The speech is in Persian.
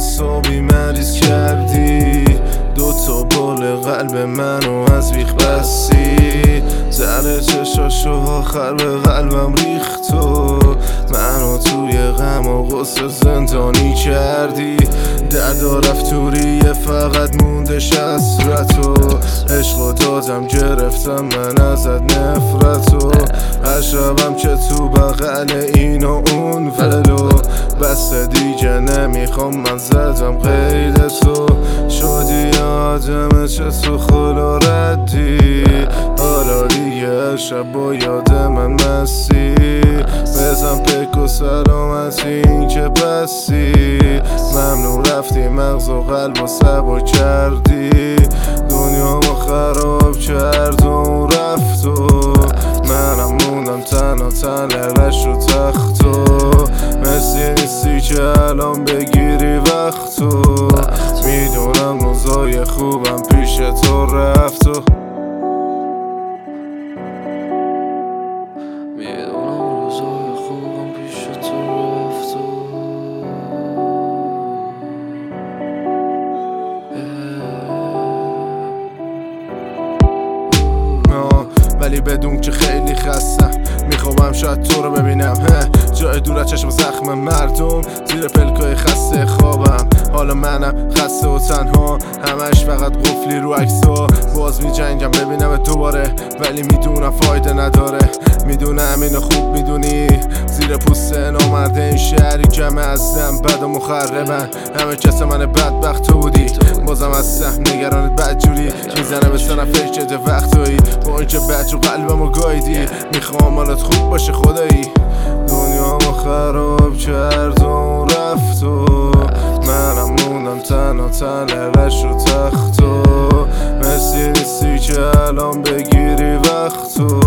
حسابی مریض کردی، دوتا بال قلب منو از بیخ بستی. زره چشاشو آخر به قلبم ریخت و منو توی غم و غصه زندانی کردی. دردا رفتوریه فقط موندش حسرت و عشقو دادم گرفتم من ازت نفرت و هر شبم که تو بغل این و اون ولو بس دیگه نمیخوام من زدم قید تو. شدی آدم چه تو خلا ردی، حالا دیگه شب با یاد من مستی. بزن پک و سلامتی این که بستی، ممنون رفتی مغز و قلب و سبا کردی. دنیا ما خراب کرد و رفت و منم موندم تنهش رو تخت و مثل نیستی که الان بگیری وقت و میدونم روزای خوبم پیش تو رفت و ولی بدون که خیلی خستم، میخوام شاید تو رو ببینم جای دور از چشم زخم مردم، زیر پلکای خسته خوابم. حالا منم خسته و تنها، همش فقط قفلی رو عکس‌ها. باز میجنگم ببینم دوباره ولی میدونم فایده نداره. میدونم اینو خوب میدونی، زیر پوست نامرده این شهری جمع ازم بد و مخربن. همه کس من بدبخت تو بودی، بازم هستم نگرانت بدجوری. میزنه به سنم فکر وقتایی با اینکه بد رو قلبمو گایدی. میخوام حالت خوب باشه خدایی، دنیا ما خراب کرد و رفت و منم موندم تنهش رو تخت و مثل نیستی که الان بگیری وقت و